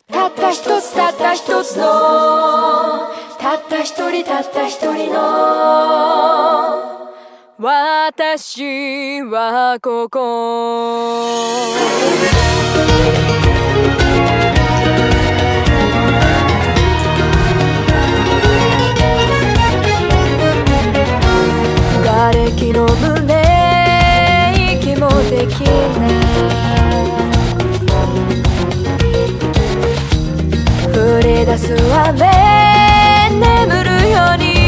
たった一つたった一つのたった一人たった一人の私はここ瓦礫の胸息もできない降り出す雨眠るように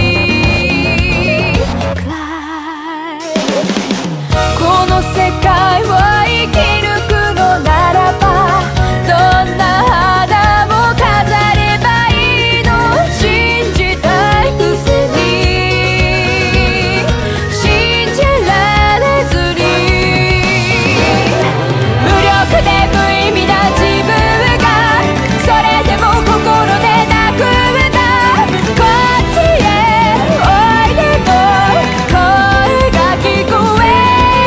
この世界を生き抜くのならばどんな花も飾ればいいの信じたいくせに信じられずに無力で無意味な自分がそれでも心で泣くんだこっちへおいでと声が聞こえ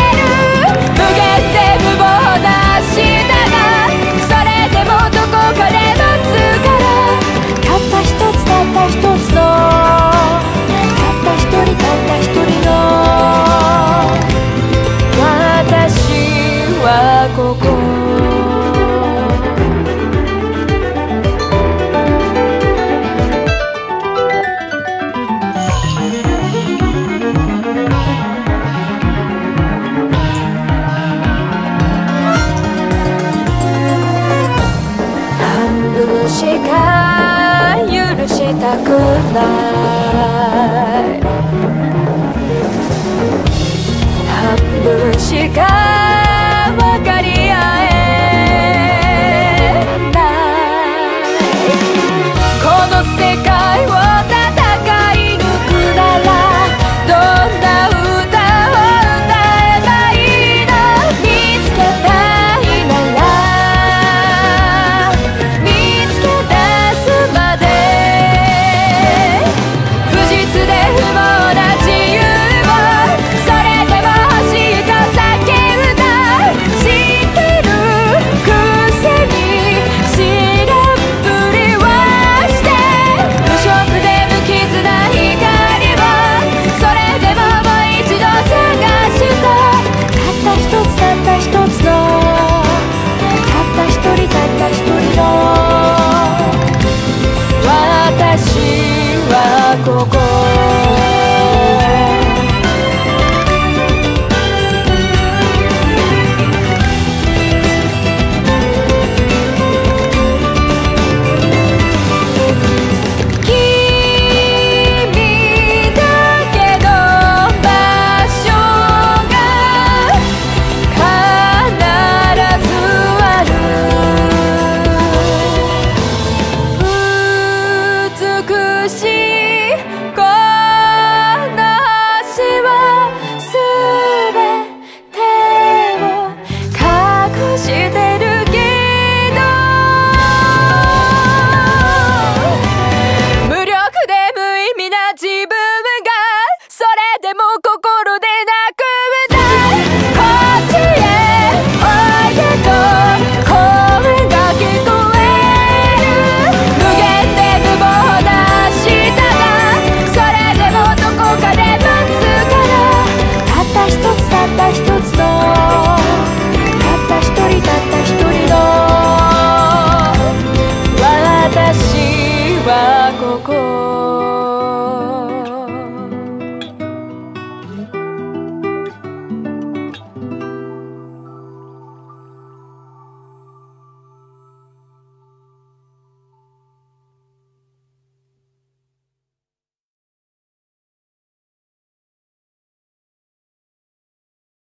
ここ半分しか許したくない半分しか